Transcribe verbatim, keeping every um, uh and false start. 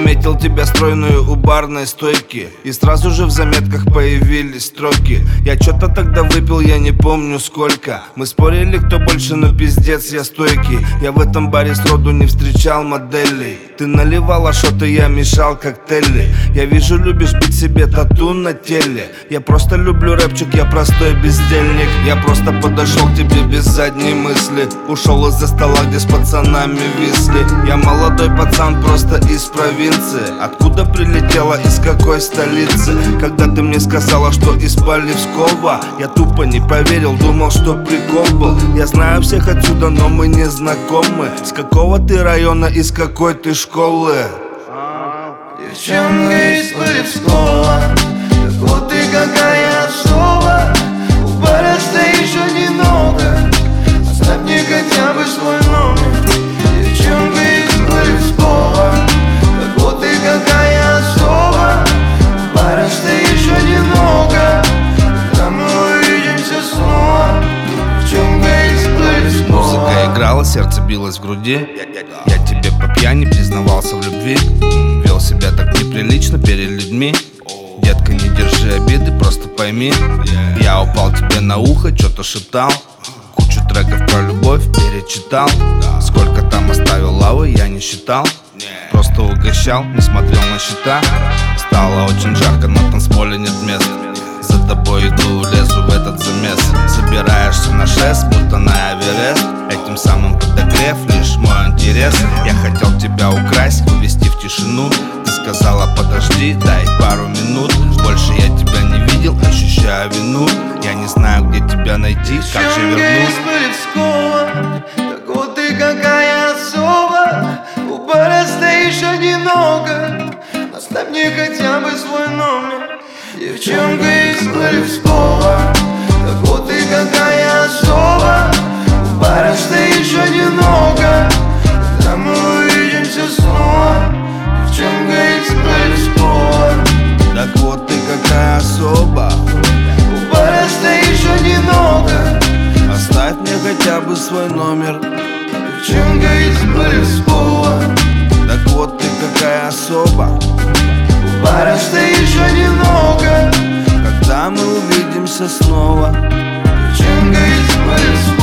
заметил тебя стройную у барной стойки, и сразу же в заметках появились строки. Я чё-то тогда выпил, я не помню сколько. Мы спорили, кто больше, но пиздец я стойкий. Я в этом баре сроду не встречал моделей. Ты наливала шоты, я мешал коктейли. Я вижу, любишь бить себе тату на теле. Я просто люблю рэпчик, я простой бездельник. Я просто подошел к тебе без задней мысли. Ушел из-за стола, где с пацанами висли. Я молодой пацан, просто из провинции. Откуда прилетела, из какой столицы? Когда ты мне сказала, что из Полевского, я тупо не поверил, думал, что прикол был. Я знаю всех отсюда, но мы не знакомы. С какого ты района, из какой ты школы? Девчонка из Полевского, так вот ты какая особа. У бара стоишь одиноко, оставь мне хотя бы свой номер. Девчонка из Полевского, так вот ты какая особа. У бара стоишь одиноко, когда мы увидимся снова. Девчонка из Полевского. Музыка играла, сердце билось в груди. Я тебе по пьяни признавался в любви. Вел себя так неприлично перед людьми. Детка, не держи обиды, просто пойми. Я упал тебе на ухо, что-то шептал. Кучу треков про любовь перечитал. Сколько там оставил лавы, я не считал. Просто угощал, не смотрел на счета. Стало очень жарко, на танцполе нет мест. За тобой иду, лезу в этот замес. Забираешься на шест, будто на Эверест. Этим самым подогрев лишь мой интерес. Я хотел тебя украсть, увести в тишину. Ты сказала подожди, дай пару минут. Больше я тебя не видел, ощущаю вину. Я не знаю, где тебя найти, как же вернуть. Так вот ты какая особа. У бара стоишь одиноко, оставь мне хотя бы свой номер. Девчонка из Полевского, так вот ты какая особа. У бара стоишь одиноко, когда мы увидимся снова. Девчонка из Полевского, так вот ты какая особа. у бара стоишь одиноко, оставь мне хотя бы свой номер. Девчонка из Полевского, так вот ты какая особа. у бара стоишь одиноко, когда мы увидимся снова. девчонка из Полевского.